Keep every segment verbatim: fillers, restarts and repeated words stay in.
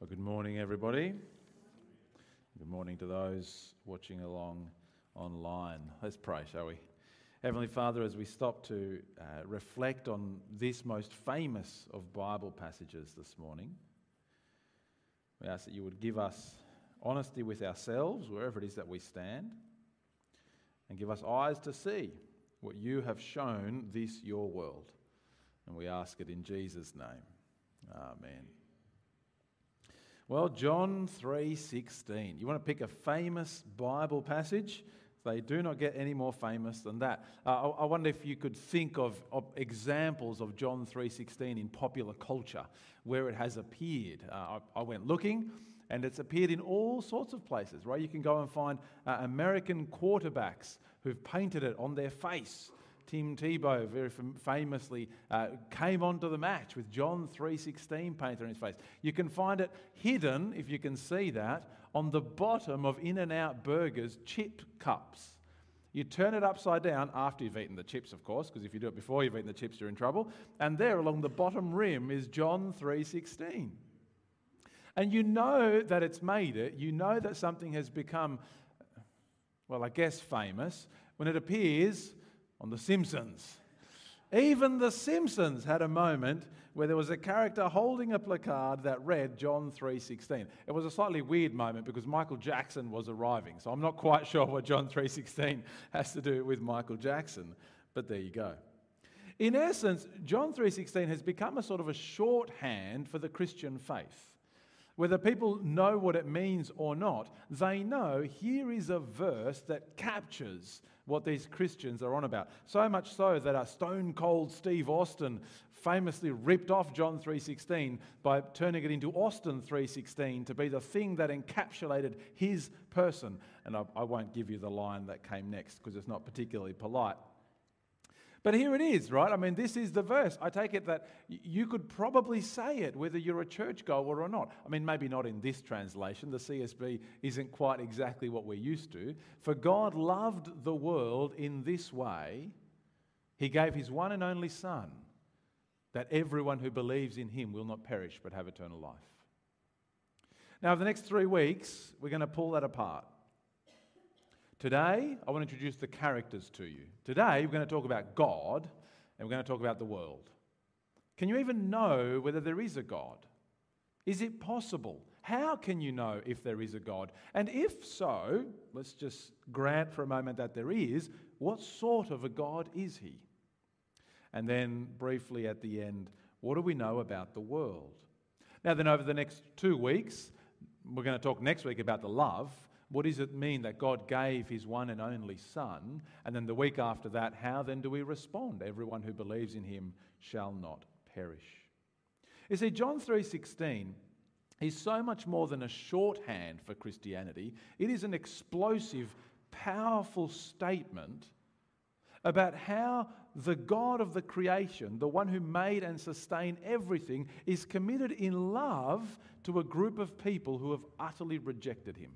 Well, good morning, everybody. Good morning to those watching along online. Let's pray, shall we? Heavenly Father, as we stop to uh, reflect on this most famous of Bible passages this morning, we ask that you would give us honesty with ourselves, wherever it is that we stand, and give us eyes to see what you have shown this your world. And we ask it in Jesus' name. Amen. Well, John three sixteen. You want to pick a famous Bible passage? They do not get any more famous than that. Uh, I, I wonder if you could think of, of examples of John three sixteen in popular culture where it has appeared. Uh, I, I went looking, and it's appeared in all sorts of places, right? You can go and find uh, American quarterbacks who've painted it on their face. Tim Tebow very fam- famously uh, came onto the match with John three sixteen painted on his face. You can find it hidden, if you can see that, on the bottom of In-N-Out Burger's chip cups. You turn it upside down after you've eaten the chips, of course, because if you do it before you've eaten the chips, you're in trouble. And there along the bottom rim is John three sixteen. And you know that it's made it. You know that something has become, well, I guess famous, when it appears on The Simpsons. Even The Simpsons had a moment where there was a character holding a placard that read John three sixteen. It was a slightly weird moment because Michael Jackson was arriving, so I'm not quite sure what John three sixteen has to do with Michael Jackson, but there you go. In essence, John three sixteen has become a sort of a shorthand for the Christian faith. Whether people know what it means or not, they know here is a verse that captures what these Christians are on about. So much so that a Stone Cold Steve Austin famously ripped off John three sixteen by turning it into Austin three sixteen to be the thing that encapsulated his person. And I, I won't give you the line that came next because it's not particularly polite. But here it is, right? I mean, this is the verse. I take it that you could probably say it whether you're a churchgoer or not. I mean, maybe not in this translation. The C S B isn't quite exactly what we're used to. For God loved the world in this way, he gave his one and only Son, that everyone who believes in him will not perish but have eternal life. Now, over the next three weeks, we're going to pull that apart. Today, I want to introduce the characters to you. Today, we're going to talk about God, and we're going to talk about the world. Can you even know whether there is a God? Is it possible? How can you know if there is a God? And if so, let's just grant for a moment that there is, what sort of a God is he? And then, briefly at the end, what do we know about the world? Now then, over the next two weeks, we're going to talk next week about the love. What does it mean that God gave his one and only Son? And then the week after that, how then do we respond? Everyone who believes in him shall not perish. You see, John three sixteen is so much more than a shorthand for Christianity. It is an explosive, powerful statement about how the God of the creation, the one who made and sustained everything, is committed in love to a group of people who have utterly rejected him.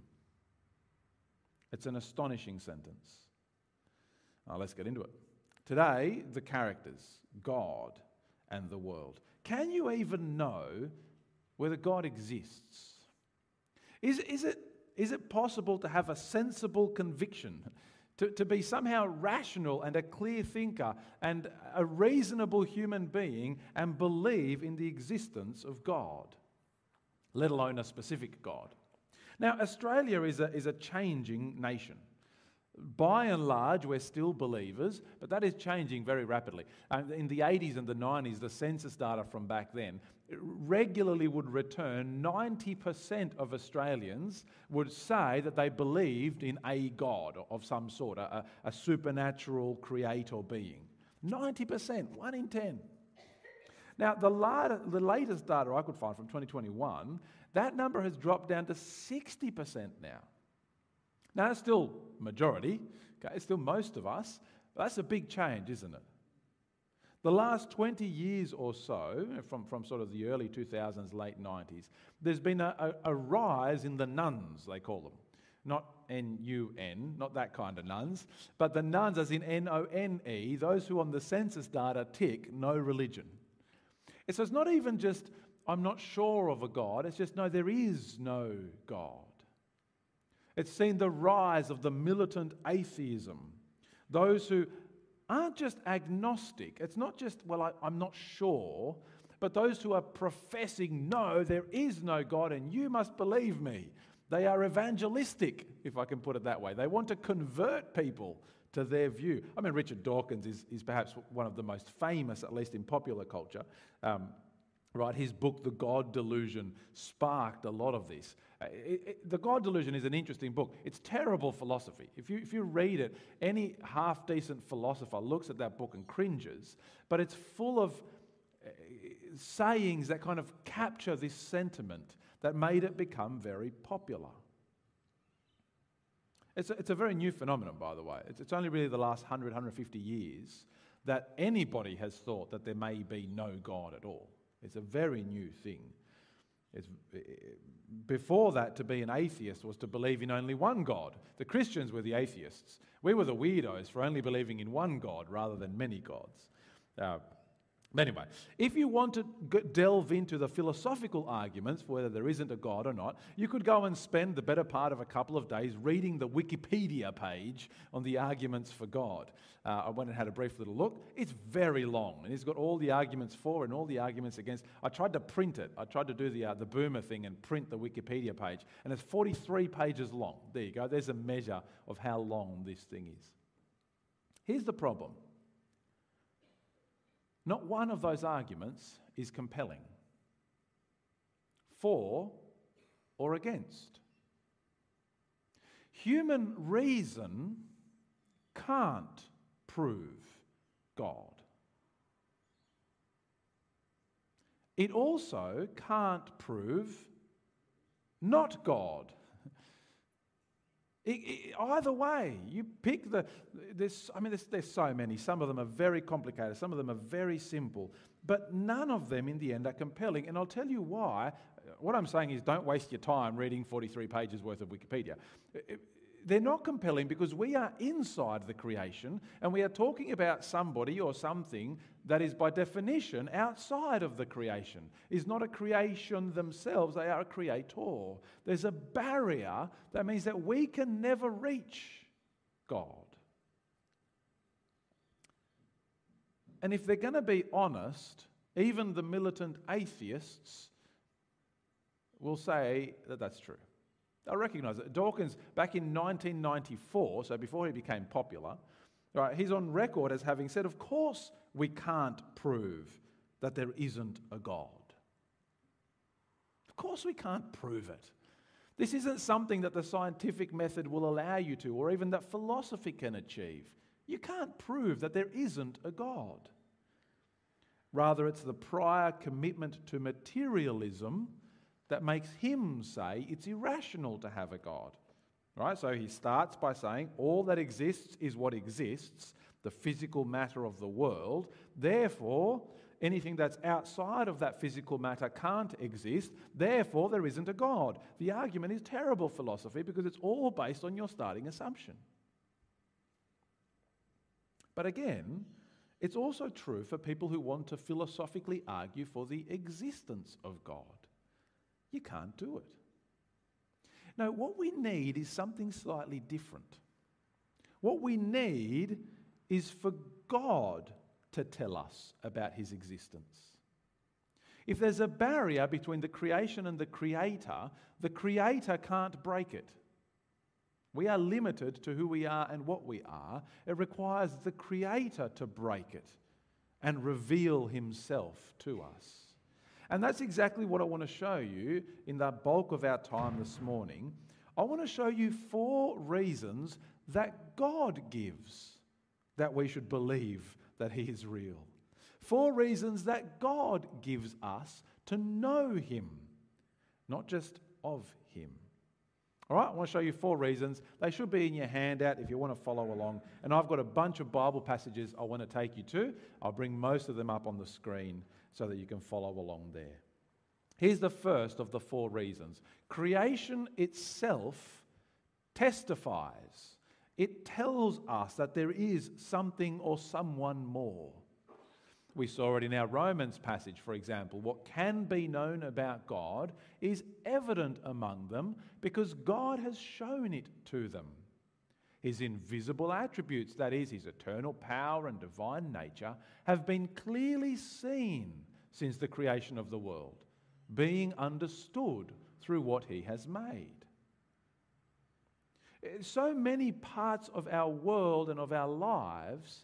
It's an astonishing sentence. Now, let's get into it. Today, the characters, God and the world. Can you even know whether God exists? Is, is, it, is it possible to have a sensible conviction, to, to be somehow rational and a clear thinker and a reasonable human being and believe in the existence of God, let alone a specific God? Now, Australia is a, is a changing nation. By and large, we're still believers, but that is changing very rapidly. Um, in the eighties and the nineties, the census data from back then regularly would return ninety percent of Australians would say that they believed in a God of some sort, a, a supernatural creator being. ninety percent, one in ten. Now, the, later, the latest data I could find from twenty twenty-one, that number has dropped down to sixty percent now. Now, that's still majority, okay? It's still most of us, but that's a big change, isn't it? The last twenty years or so, from, from sort of the early two thousands, late nineties, there's been a, a, a rise in the nuns, they call them. Not N U N, not that kind of nuns, but the nuns as in N O N E, those who on the census data tick no religion. So it's not even just I'm not sure of a God. It's just, no, there is no God. It's seen the rise of the militant atheism. Those who aren't just agnostic. It's not just, well, I, I'm not sure, but those who are professing, no, there is no God and you must believe me. They are evangelistic, if I can put it that way. They want to convert people to their view. I mean, Richard Dawkins is, is perhaps one of the most famous, at least in popular culture. Um, right, his book, The God Delusion, sparked a lot of this. Uh, it, it, the God Delusion is an interesting book. It's terrible philosophy. If you, if you read it, any half-decent philosopher looks at that book and cringes, but it's full of uh, sayings that kind of capture this sentiment that made it become very popular. It's a, it's a very new phenomenon, by the way. It's, it's only really the last one hundred, one hundred fifty years that anybody has thought that there may be no God at all. It's a very new thing. It's, before that, to be an atheist was to believe in only one God. The Christians were the atheists. We were the weirdos for only believing in one God rather than many gods. Uh, Anyway, if you want to g- delve into the philosophical arguments for whether there isn't a God or not, you could go and spend the better part of a couple of days reading the Wikipedia page on the arguments for God. Uh, I went and had a brief little look. It's very long, and it's got all the arguments for and all the arguments against. I tried to print it. I tried to do the uh, the boomer thing and print the Wikipedia page, and it's forty-three pages long. There you go. There's a measure of how long this thing is. Here's the problem. Not one of those arguments is compelling, for or against. Human reason can't prove God. It also can't prove not God. It, it, either way, you pick the, there's, I mean, there's, there's so many. Some of them are very complicated. Some of them are very simple. But none of them in the end are compelling. And I'll tell you why. What I'm saying is don't waste your time reading forty-three pages worth of Wikipedia. It, they're not compelling because we are inside the creation and we are talking about somebody or something that is by definition outside of the creation. Is not a creation themselves, they are a creator. There's a barrier that means that we can never reach God. And if they're going to be honest, even the militant atheists will say that that's true. I recognise it. Dawkins, back in nineteen ninety-four, so before he became popular, right, he's on record as having said, of course we can't prove that there isn't a God. Of course we can't prove it. This isn't something that the scientific method will allow you to, or even that philosophy can achieve. You can't prove that there isn't a God. Rather, it's the prior commitment to materialism that makes him say it's irrational to have a God. Right? So he starts by saying all that exists is what exists, the physical matter of the world. Therefore, anything that's outside of that physical matter can't exist. Therefore, there isn't a God. The argument is terrible philosophy because it's all based on your starting assumption. But again, it's also true for people who want to philosophically argue for the existence of God. You can't do it. No, what we need is something slightly different. What we need is for God to tell us about his existence. If there's a barrier between the creation and the creator, the creator can't break it. We are limited to who we are and what we are. It requires the creator to break it and reveal himself to us. And that's exactly what I want to show you in the bulk of our time this morning. I want to show you four reasons that God gives that we should believe that he is real. Four reasons that God gives us to know him, not just of him. All right, I want to show you four reasons. They should be in your handout if you want to follow along. And I've got a bunch of Bible passages I want to take you to. I'll bring most of them up on the screen so that you can follow along there. Here's the first of the four reasons. Creation itself testifies. It tells us that there is something or someone more. We saw it in our Romans passage, for example. What can be known about God is evident among them because God has shown it to them. His invisible attributes, that is, his eternal power and divine nature, have been clearly seen since the creation of the world, being understood through what he has made. So many parts of our world and of our lives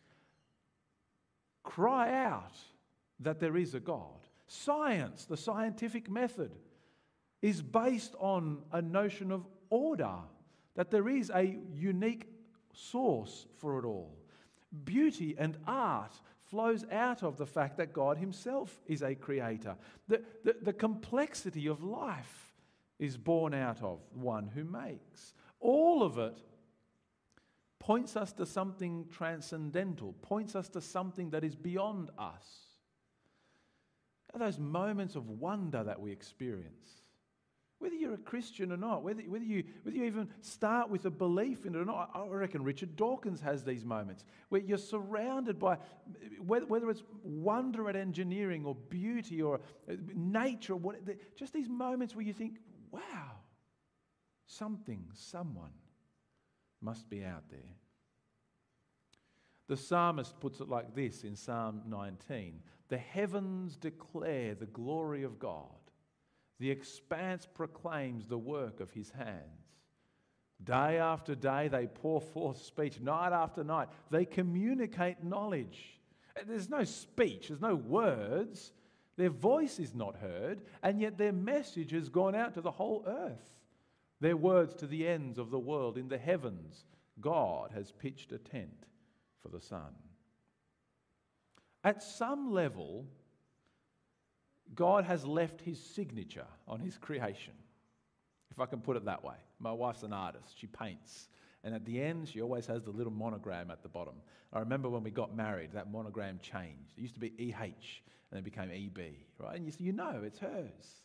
cry out that there is a God. Science, the scientific method, is based on a notion of order, that there is a unique source for it all. Beauty and art flows out of the fact that God himself is a creator. The, the, the complexity of life is born out of one who makes. All of it points us to something transcendental, points us to something that is beyond us. Are those moments of wonder that we experience, whether you're a Christian or not, whether, whether, you, whether you even start with a belief in it or not. I reckon Richard Dawkins has these moments where you're surrounded by, whether, whether it's wonder at engineering or beauty or nature, or what, just these moments where you think, wow, something, someone must be out there. The psalmist puts it like this in Psalm nineteen. The heavens declare the glory of God. The expanse proclaims the work of his hands. Day after day they pour forth speech. Night after night they communicate knowledge. There's no speech, there's no words. Their voice is not heard, and yet their message has gone out to the whole earth. Their words to the ends of the world. In the heavens, God has pitched a tent for the sun. At some level, God has left his signature on his creation, if I can put it that way. My wife's an artist. She paints. And at the end, she always has the little monogram at the bottom. I remember when we got married, that monogram changed. It used to be E H, and it became E B, right? And you, you know it's hers.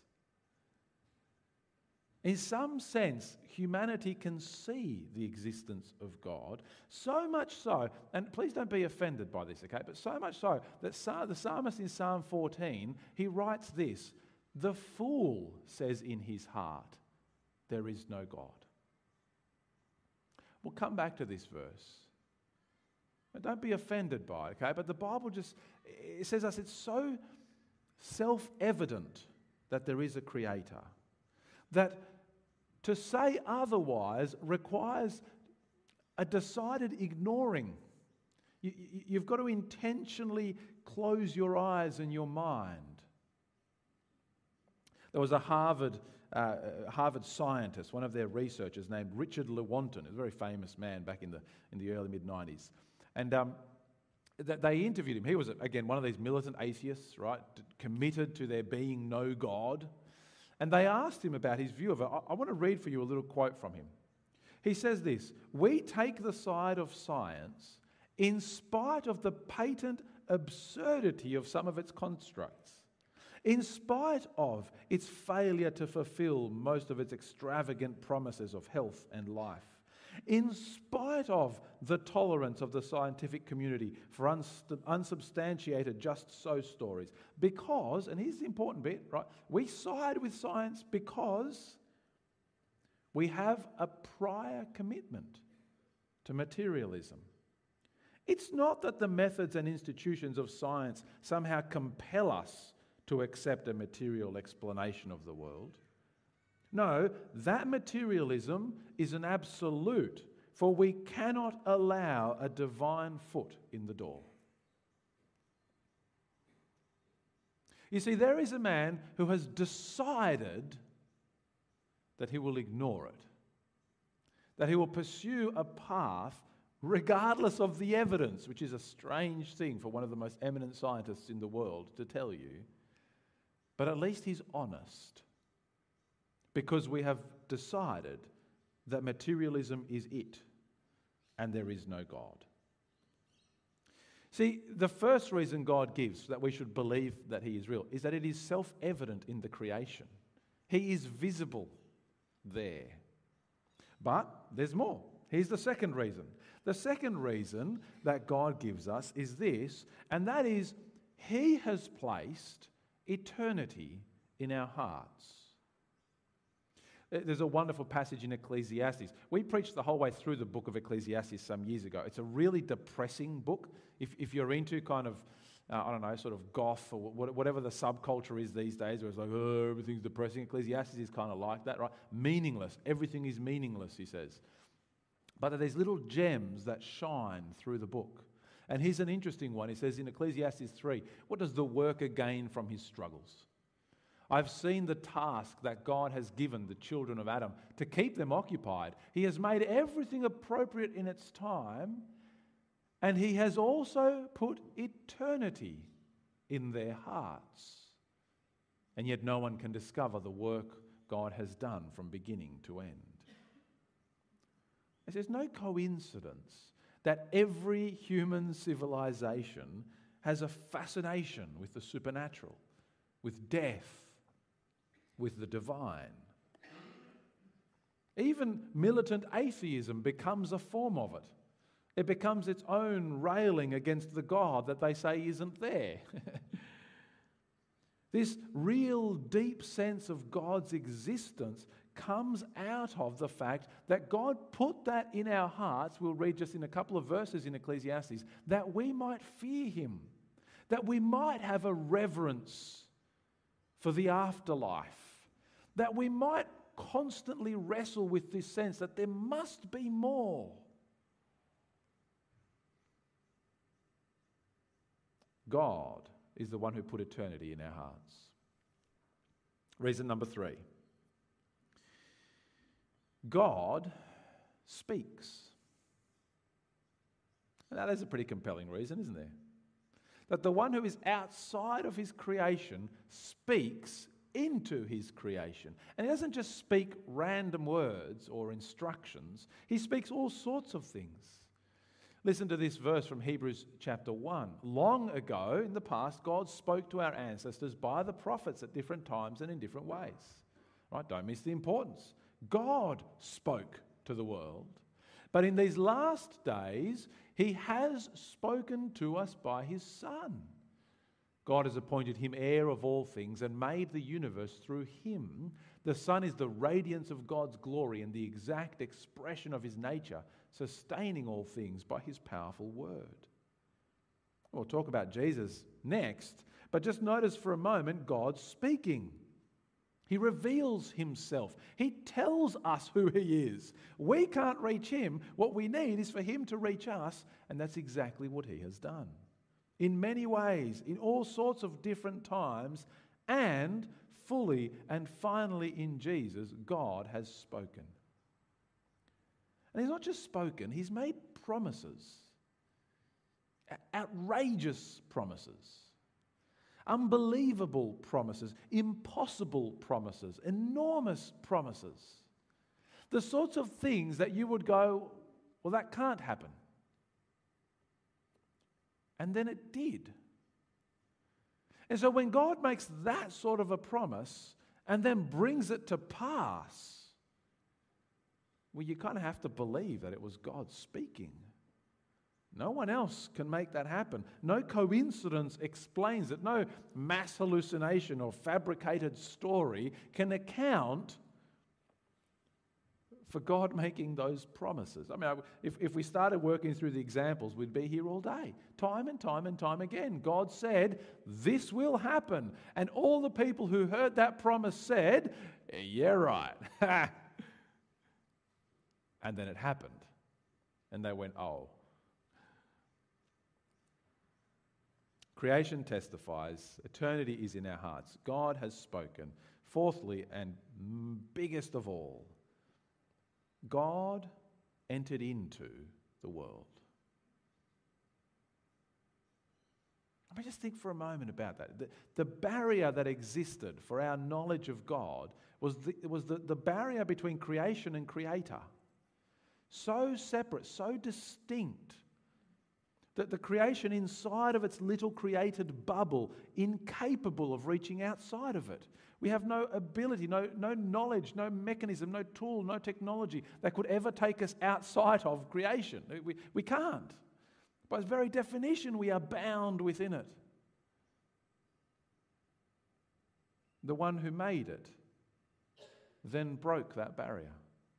In some sense, humanity can see the existence of God, so much so, and please don't be offended by this, okay, but so much so that the psalmist in Psalm fourteen, he writes this: the fool says in his heart, there is no God. We'll come back to this verse. Don't be offended by it, okay, but the Bible just, it says us, it's so self-evident that there is a creator, that to say otherwise requires a decided ignoring. You, you, you've got to intentionally close your eyes and your mind. There was a Harvard, uh, Harvard scientist, one of their researchers named Richard Lewontin, a very famous man back in the, in the early mid nineties. And um, th- they interviewed him. He was, again, one of these militant atheists, right, committed to there being no God. And they asked him about his view of it. I, I want to read for you a little quote from him. He says this: we take the side of science in spite of the patent absurdity of some of its constructs, in spite of its failure to fulfill most of its extravagant promises of health and life, in spite of the tolerance of the scientific community for uns- unsubstantiated just-so stories. Because, and here's the important bit, right? We side with science because we have a prior commitment to materialism. It's not that the methods and institutions of science somehow compel us to accept a material explanation of the world. No, that materialism is an absolute, for we cannot allow a divine foot in the door. You see, there is a man who has decided that he will ignore it, that he will pursue a path regardless of the evidence, which is a strange thing for one of the most eminent scientists in the world to tell you, but at least he's honest. Because we have decided that materialism is it, and there is no God. See, the first reason God gives that we should believe that he is real is that it is self-evident in the creation. He is visible there. But there's more. Here's the second reason. The second reason that God gives us is this, and that is He has placed eternity in our hearts. There's a wonderful passage in Ecclesiastes. We preached the whole way through the book of Ecclesiastes some years ago. It's a really depressing book. If, if you're into kind of, uh, I don't know, sort of goth or whatever the subculture is these days, where it's like, oh, everything's depressing. Ecclesiastes is kind of like that, right? Meaningless. Everything is meaningless, he says. But there's little gems that shine through the book. And here's an interesting one. He says in Ecclesiastes three, what does the worker gain from his struggles? I've seen the task that God has given the children of Adam to keep them occupied. He has made everything appropriate in its time, and he has also put eternity in their hearts. And yet no one can discover the work God has done from beginning to end. There's no coincidence that every human civilization has a fascination with the supernatural, with death, with the divine. Even militant atheism becomes a form of it. It becomes its own railing against the God that they say isn't there. This real deep sense of God's existence comes out of the fact that God put that in our hearts. We'll read just in a couple of verses in Ecclesiastes, that we might fear him, that we might have a reverence for the afterlife, that we might constantly wrestle with this sense that there must be more. God is the one who put eternity in our hearts. Reason number three. God speaks. And that is a pretty compelling reason, isn't there? That the one who is outside of his creation speaks into his creation. And he doesn't just speak random words or instructions. He speaks all sorts of things. Listen to this verse from Hebrews chapter one. Long ago, in the past, God spoke to our ancestors by the prophets at different times and in different ways. Right? Don't miss the importance. God spoke to the world. But in these last days, he has spoken to us by his Son. God has appointed him heir of all things and made the universe through him. The Son is the radiance of God's glory and the exact expression of his nature, sustaining all things by his powerful word. We'll talk about Jesus next, but just notice for a moment God speaking. He reveals himself. He tells us who he is. We can't reach him. What we need is for him to reach us, and that's exactly what he has done. In many ways, in all sorts of different times, and fully and finally in Jesus, God has spoken. And he's not just spoken, he's made promises. Outrageous promises. Unbelievable promises, impossible promises, enormous promises. The sorts of things that you would go, well, that can't happen. And then it did. And so when God makes that sort of a promise and then brings it to pass, well, you kind of have to believe that it was God speaking. No one else can make that happen. No coincidence explains it. No mass hallucination or fabricated story can account for God making those promises. I mean, if, if we started working through the examples, we'd be here all day. Time and time and time again, God said, this will happen. And all the people who heard that promise said, yeah, right. And then it happened. And they went, oh. Creation testifies, eternity is in our hearts. God has spoken. Fourthly, and biggest of all, God entered into the world. I mean, just think for a moment about that. The, the barrier that existed for our knowledge of God was, the, was the, the barrier between creation and creator. So separate, so distinct, that the creation inside of its little created bubble, incapable of reaching outside of it. We have no ability, no, no knowledge, no mechanism, no tool, no technology that could ever take us outside of creation. We, we can't. By its very definition, we are bound within it. the one who made it, then broke that barrier.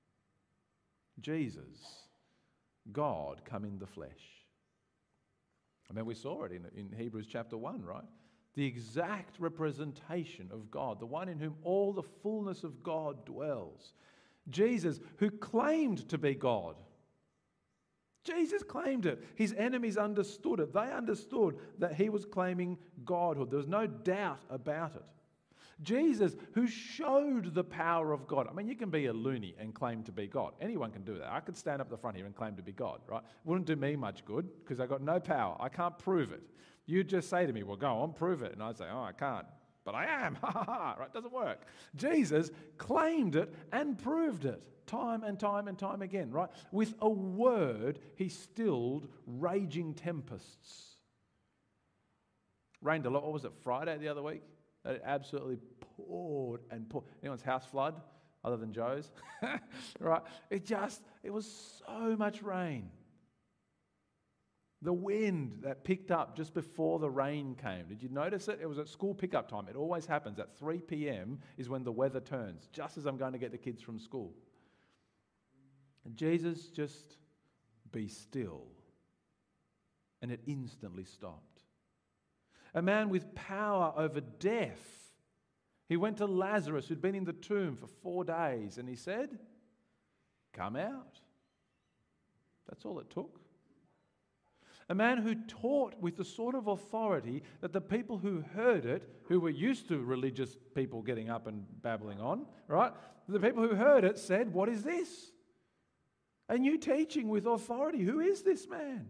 Jesus, God come in the flesh. I mean, we saw it in, in Hebrews chapter one, right? The exact representation of God, the one in whom all the fullness of God dwells. Jesus, who claimed to be God. Jesus claimed it. His enemies understood it. They understood that he was claiming Godhood. There was no doubt about it. Jesus, who showed the power of God. I mean, you can be a loony and claim to be God. Anyone can do that. I could stand up the front here and claim to be God, right? Wouldn't do me much good because I've got no power. I can't prove it. You'd just say to me, well, go on, prove it. And I'd say, oh, I can't. But I am. Ha ha ha. Right? Doesn't work. Jesus claimed it and proved it time and time and time again, right? With a word, he stilled raging tempests. Rained a lot. What was it, Friday the other week? It absolutely poured and poured. Anyone's house flood other than Joe's? Right? It just, it was so much rain. The wind that picked up just before the rain came. Did you notice it? It was at school pickup time. It always happens at three p.m. is when the weather turns, just as I'm going to get the kids from school. And Jesus just, be still. And it instantly stopped. A man with power over death. He went to Lazarus, who'd been in the tomb for four days, and he said, come out. That's all it took. A man who taught with the sort of authority that the people who heard it, who were used to religious people getting up and babbling on, right? The people who heard it said, what is this? A new teaching with authority. Who is this man?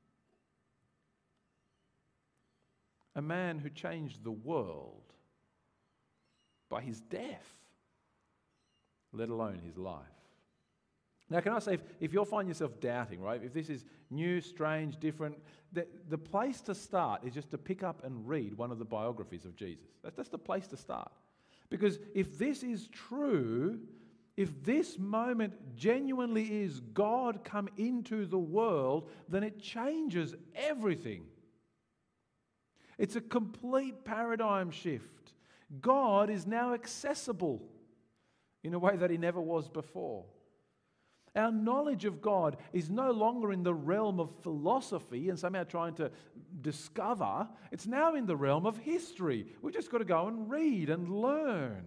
A man who changed the world by his death, let alone his life. Now, can I say, if, if you'll find yourself doubting, right, if this is new, strange, different, the, the place to start is just to pick up and read one of the biographies of Jesus. That's, that's the place to start. Because if this is true, if this moment genuinely is God come into the world, then it changes everything. It's a complete paradigm shift. God is now accessible in a way that he never was before. Our knowledge of God is no longer in the realm of philosophy and somehow trying to discover. It's now in the realm of history. We've just got to go and read and learn.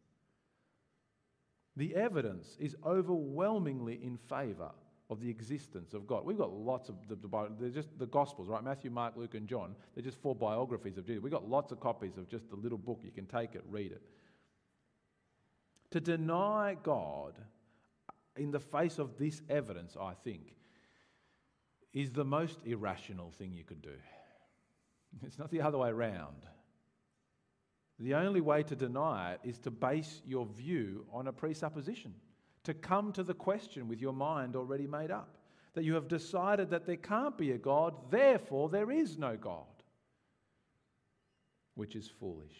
The evidence is overwhelmingly in favour of the existence of God. We've got lots of the, the Bible. They're just the Gospels, right? Matthew, Mark, Luke, and John. They're just four biographies of Jesus. We've got lots of copies of just the little book. You can take it, read it. To deny God in the face of this evidence, I think, is the most irrational thing you could do. It's not the other way around. The only way to deny it is to base your view on a presupposition, to come to the question with your mind already made up, that you have decided that there can't be a God, therefore there is no God, which is foolish.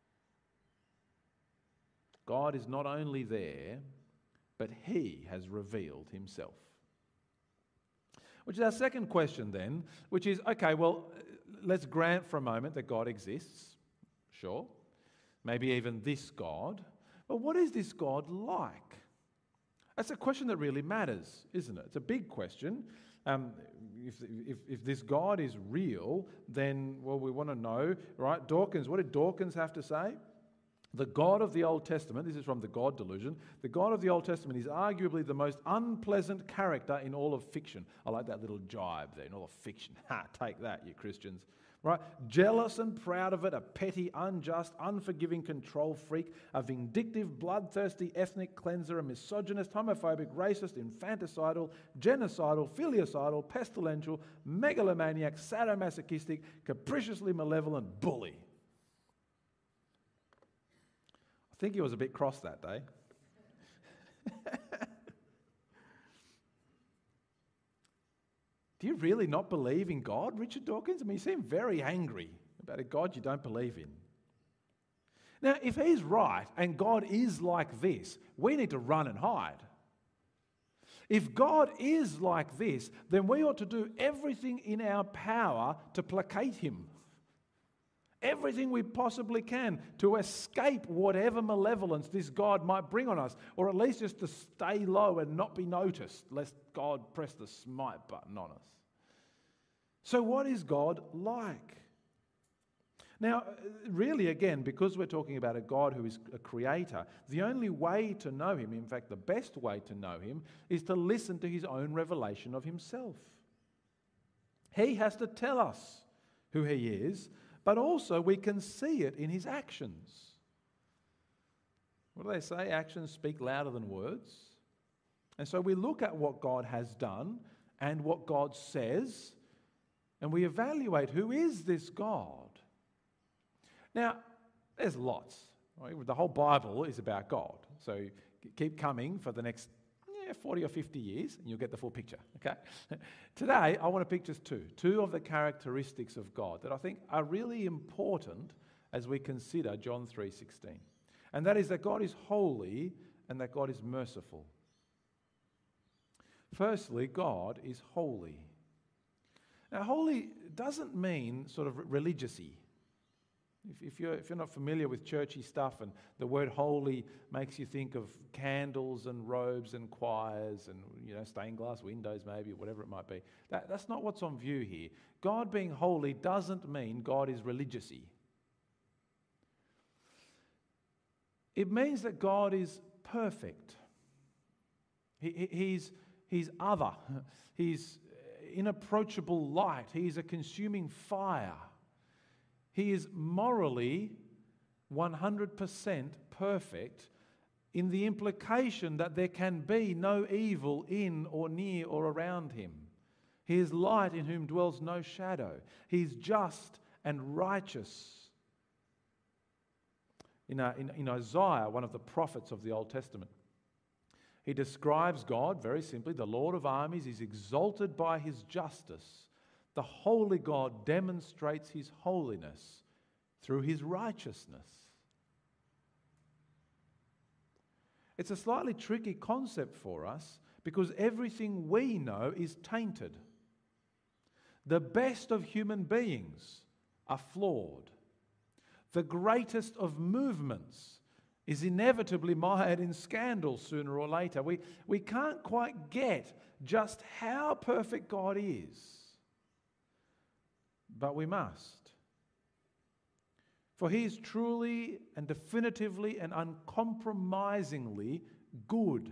God is not only there, but he has revealed himself. Which is our second question then, which is, okay, well, let's grant for a moment that God exists. Sure. Maybe even this God. But what is this God like? That's a question that really matters, isn't it? It's a big question. Um, if, if, if this God is real, then, well, we want to know, right? Dawkins, what did Dawkins have to say? The God of the Old Testament, this is from the God Delusion, the God of the Old Testament is arguably the most unpleasant character in all of fiction. I like that little jibe there, in all of fiction. Ha, take that, you Christians. Right? Jealous and proud of it, a petty, unjust, unforgiving control freak, a vindictive, bloodthirsty ethnic cleanser, a misogynist, homophobic, racist, infanticidal, genocidal, filicidal, pestilential, megalomaniac, sadomasochistic, capriciously malevolent bully. I think he was a bit cross that day. Do you really not believe in God, Richard Dawkins? I mean, you seem very angry about a God you don't believe in. Now, if he's right and God is like this, we need to run and hide. If God is like this, then we ought to do everything in our power to placate him Everything we possibly can to escape whatever malevolence this God might bring on us, or at least just to stay low and not be noticed, lest God press the smite button on us. So what is God like? Now, really, again, because we're talking about a God who is a creator, the only way to know him, in fact, the best way to know him, is to listen to his own revelation of himself. He has to tell us who he is, but also we can see it in his actions. What do they say? Actions speak louder than words. And so we look at what God has done and what God says, and we evaluate, who is this God? Now, there's lots. Right? The whole Bible is about God. So keep coming for the next yeah, forty or fifty years and you'll get the full picture. Okay. Today, I want to pick just two. Two of the characteristics of God that I think are really important as we consider John three sixteen. And that is that God is holy and that God is merciful. Firstly, God is holy. Now, holy doesn't mean sort of religious-y. If, if, you're, if you're not familiar with churchy stuff and the word holy makes you think of candles and robes and choirs and, you know, stained glass windows maybe, whatever it might be, that, that's not what's on view here. God being holy doesn't mean God is religious-y. It means that God is perfect. He, he, he's, he's other. He's inapproachable light. He's a consuming fire. He is morally one hundred percent perfect in the implication that there can be no evil in or near or around him. He is light in whom dwells no shadow. He is just and righteous. In, uh, in, in Isaiah, one of the prophets of the Old Testament, he describes God very simply. The Lord of armies is exalted by his justice. The holy God demonstrates his holiness through his righteousness. It's a slightly tricky concept for us because everything we know is tainted. The best of human beings are flawed. The greatest of movements is inevitably mired in scandal sooner or later. We, we can't quite get just how perfect God is. But we must. For he is truly and definitively and uncompromisingly good.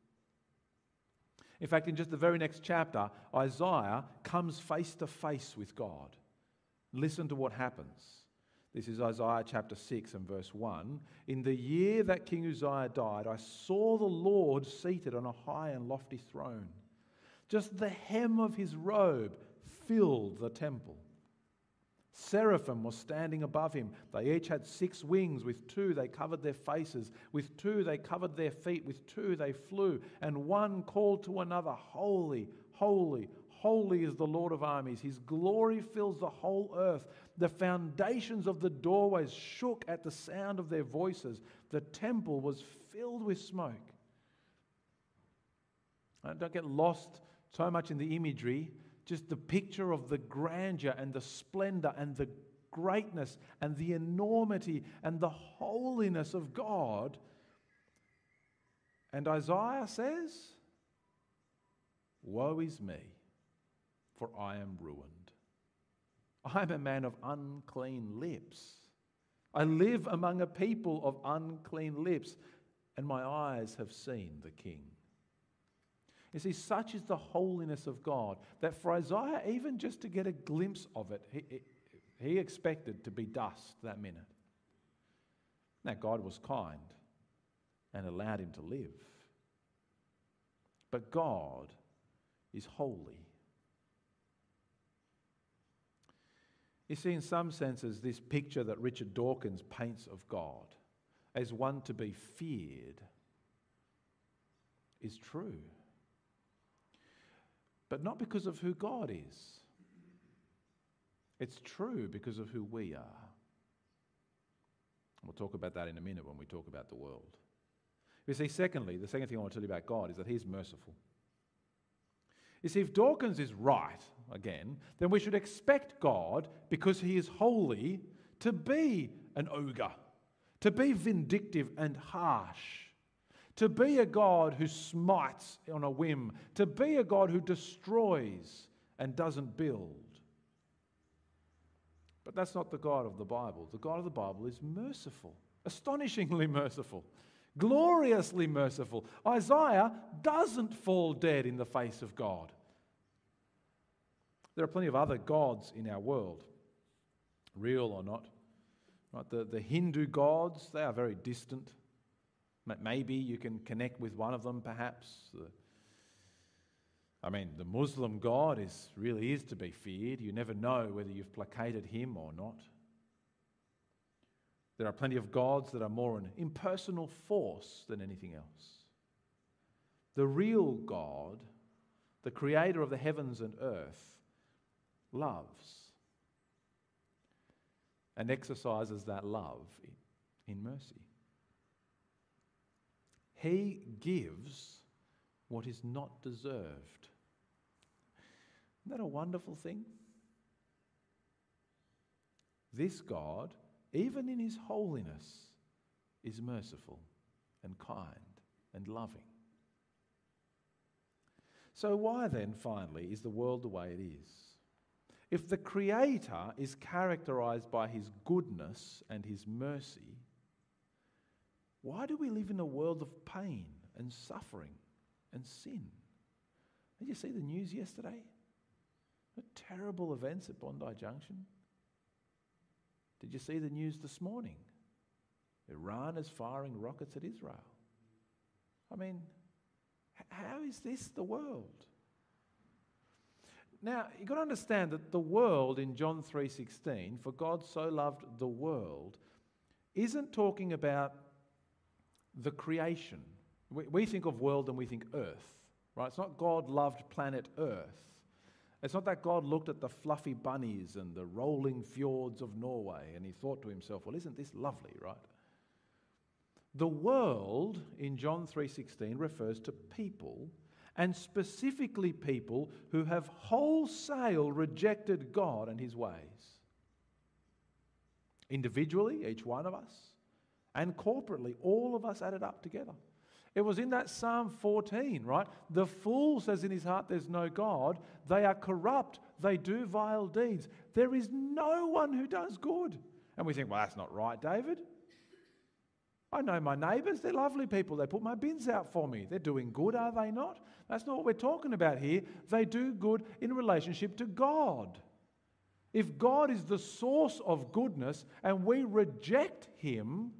In fact, in just the very next chapter, Isaiah comes face to face with God. Listen to what happens. This is Isaiah chapter six and verse one. In the year that King Uzziah died, I saw the Lord seated on a high and lofty throne. Just the hem of his robe filled the temple. Seraphim was standing above him. They each had six wings. With two they covered their faces. With two they covered their feet. With two they flew. And one called to another, Holy, holy, holy is the Lord of armies. His glory fills the whole earth. The foundations of the doorways shook at the sound of their voices. The temple was filled with smoke. Don't get lost so much in the imagery. Just the picture of the grandeur and the splendor and the greatness and the enormity and the holiness of God. And Isaiah says, woe is me, for I am ruined. I am a man of unclean lips. I live among a people of unclean lips, and my eyes have seen the King. You see, such is the holiness of God that for Isaiah, even just to get a glimpse of it, he, he expected to be dust that minute. Now, God was kind and allowed him to live. But God is holy. You see, in some senses, this picture that Richard Dawkins paints of God as one to be feared is true. But not because of who God is. It's true because of who we are. We'll talk about that in a minute when we talk about the world. You see, secondly, the second thing I want to tell you about God is that he's merciful. You see, if Dawkins is right, again, then we should expect God, because he is holy, to be an ogre, to be vindictive and harsh, to be a God who smites on a whim, to be a God who destroys and doesn't build. But that's not the God of the Bible. The God of the Bible is merciful, astonishingly merciful, gloriously merciful. Isaiah doesn't fall dead in the face of God. There are plenty of other gods in our world, real or not. Right? The, the Hindu gods, they are very distant. Maybe you can connect with one of them, perhaps. The, I mean, the Muslim God is really is to be feared. You never know whether you've placated him or not. There are plenty of gods that are more an impersonal force than anything else. The real God, the creator of the heavens and earth, loves and exercises that love in mercy. He gives what is not deserved. Isn't that a wonderful thing? This God, even in his holiness, is merciful and kind and loving. So why then, finally, is the world the way it is? If the Creator is characterized by his goodness and his mercy, why do we live in a world of pain and suffering and sin? Did you see the news yesterday? The terrible events at Bondi Junction. Did you see the news this morning? Iran is firing rockets at Israel. I mean, how is this the world? Now, you've got to understand that the world in John three sixteen, for God so loved the world, isn't talking about the creation. We, we think of world and we think earth, right? It's not God loved planet Earth. It's not that God looked at the fluffy bunnies and the rolling fjords of Norway and he thought to himself, well, isn't this lovely, right? The world in John three sixteen refers to people, and specifically people who have wholesale rejected God and his ways. Individually, each one of us, and corporately, all of us added up together. It was in that Psalm fourteen, right? The fool says in his heart, there's no God. They are corrupt. They do vile deeds. There is no one who does good. And we think, well, that's not right, David. I know my neighbours. They're lovely people. They put my bins out for me. They're doing good, are they not? That's not what we're talking about here. They do good in relationship to God. If God is the source of goodness and we reject him,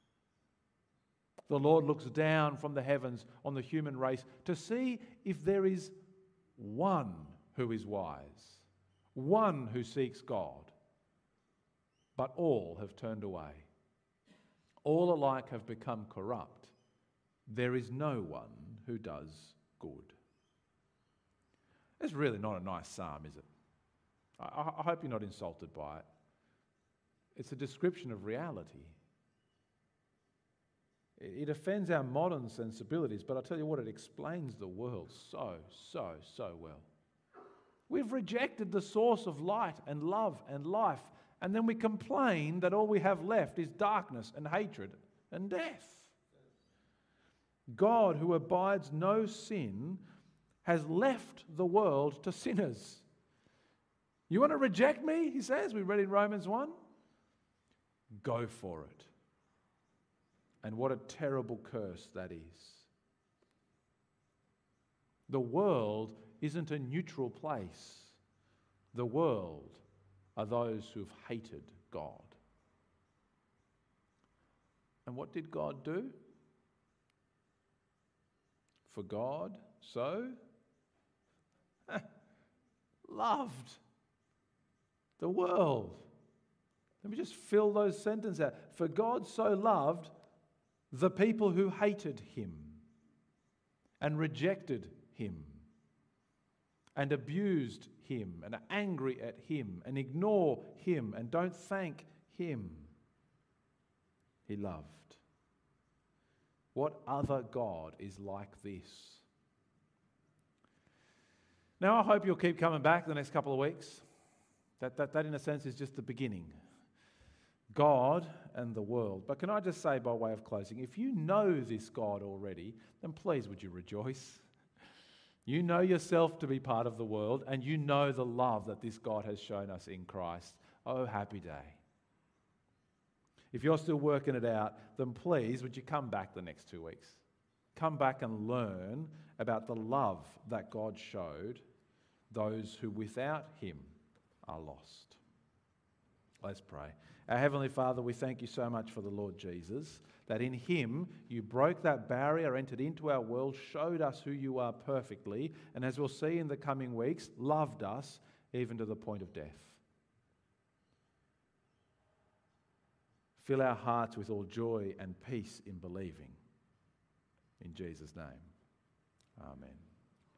the Lord looks down from the heavens on the human race to see if there is one who is wise, one who seeks God. But all have turned away. All alike have become corrupt. There is no one who does good. It's really not a nice psalm, is it? I, I hope you're not insulted by it. It's a description of reality. It offends our modern sensibilities, but I tell you what, it explains the world so, so, so well. We've rejected the source of light and love and life, and then we complain that all we have left is darkness and hatred and death. God, who abides no sin, has left the world to sinners. You want to reject me, he says, we read in Romans one? Go for it. And what a terrible curse that is. The world isn't a neutral place. The world are those who've hated God. And what did God do? For God so loved the world. Let me just fill those sentences out. For God so loved the people who hated him and rejected him and abused him and are angry at him and ignore him and don't thank him. He loved. What other God is like this? Now, I hope you'll keep coming back the next couple of weeks. That, that, that in a sense, is just the beginning. God and the world. But can I just say, by way of closing, if you know this God already, then please would you rejoice? You know yourself to be part of the world, and you know the love that this God has shown us in Christ. Oh, happy day. If you're still working it out, then please would you come back the next two weeks? Come back and learn about the love that God showed those who without him are lost. Let's pray. Our Heavenly Father, we thank you so much for the Lord Jesus, that in him you broke that barrier, entered into our world, showed us who you are perfectly, and as we'll see in the coming weeks, loved us even to the point of death. Fill our hearts with all joy and peace in believing. In Jesus' name, amen.